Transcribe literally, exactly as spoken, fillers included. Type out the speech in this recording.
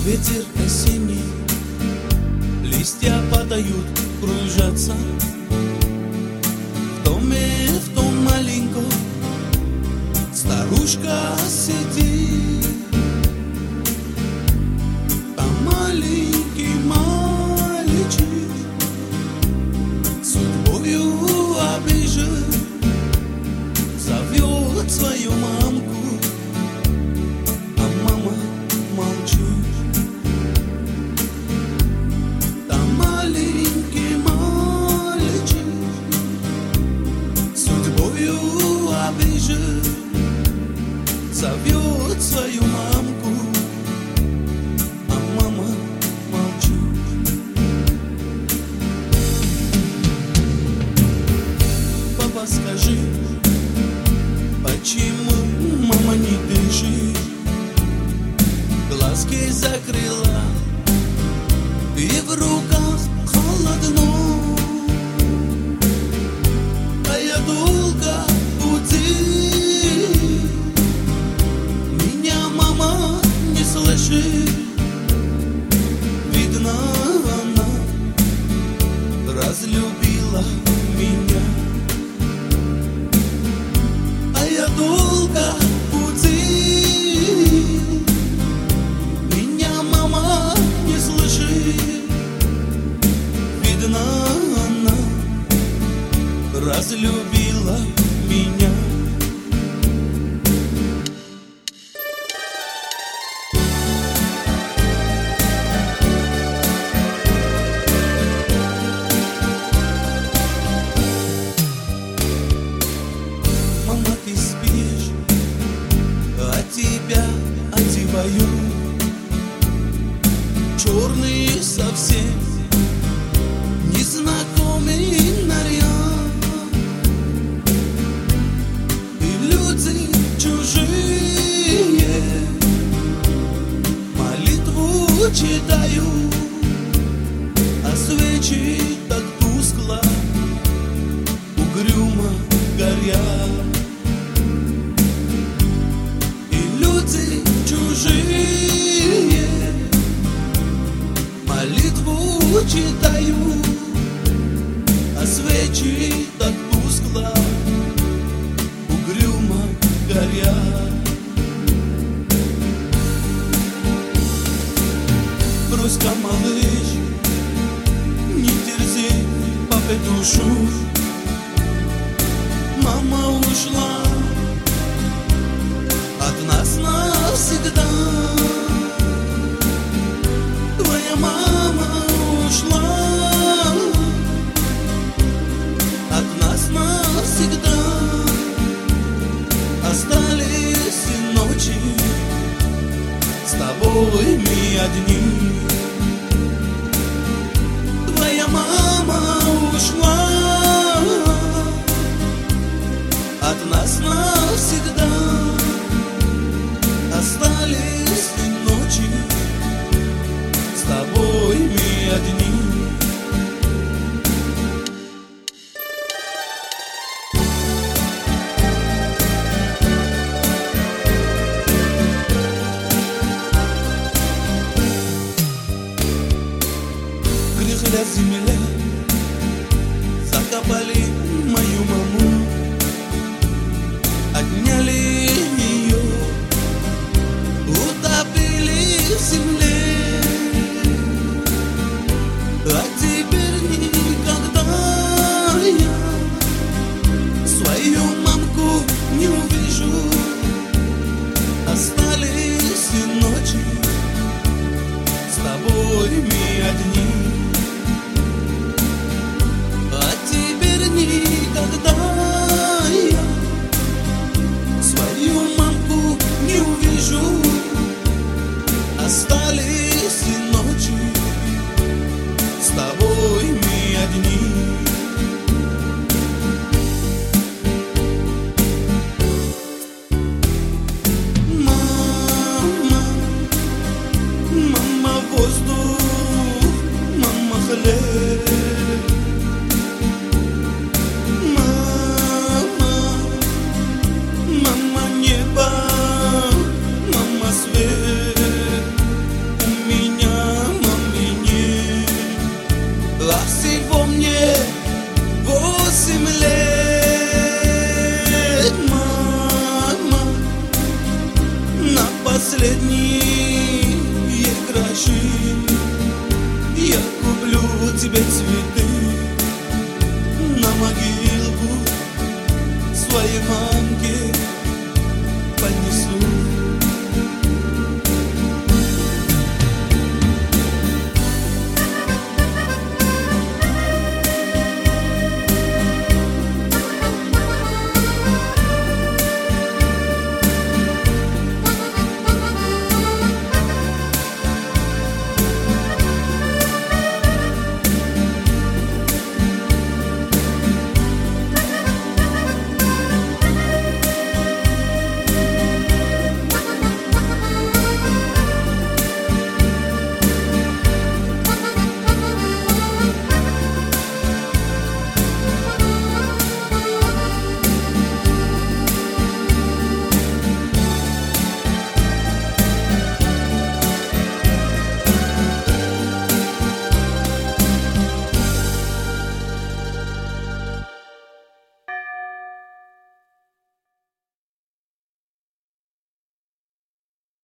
Ветер осенний, листья падают, кружатся. В доме, в том маленьком, старушка сидит. Там маленький мальчик судьбою обижен, зовет свою мамку, а мама молчит. Там маленький мальчик судьбою обижен, зовет свою мамку, а мама молчит. Папа, скажи, почему мама не дышит? Глазки закрыла, и в руках холодно. А я долго будил, меня мама не слышит. Видно, она разлюбила меня. А я долго будил, меня мама не слышит. Видно, она разлюбила меня. Мама, ты спишь, а тебя одеваю. Черный совсем незнакомый наряд, и люди чужие молитву читают, а свечи так тускло, угрюмо горят. И люди чужие молитву читают, а свечи так тускло, угрюмо горят. Брось-ка, малыш, не терзи папе душу. Мама ушла от нас навсегда. Твоя мама ушла от нас навсегда. Остались ночи с тобой мы одни. Твоя мама ушла от нас навсегда. Остались ночи с тобой мы одни. Грехля земля, закопали мою маму, отняли ее, утопили в земле. А теперь никогда я свою мамку не увижу. Остались ночи с тобой мы одни. А теперь никогда я свою мамку не увижу. Остались ночи с тобой мы одни. Мама, мама воздух, мама хлеб. Мама, мама небо, мама свет. У меня последний.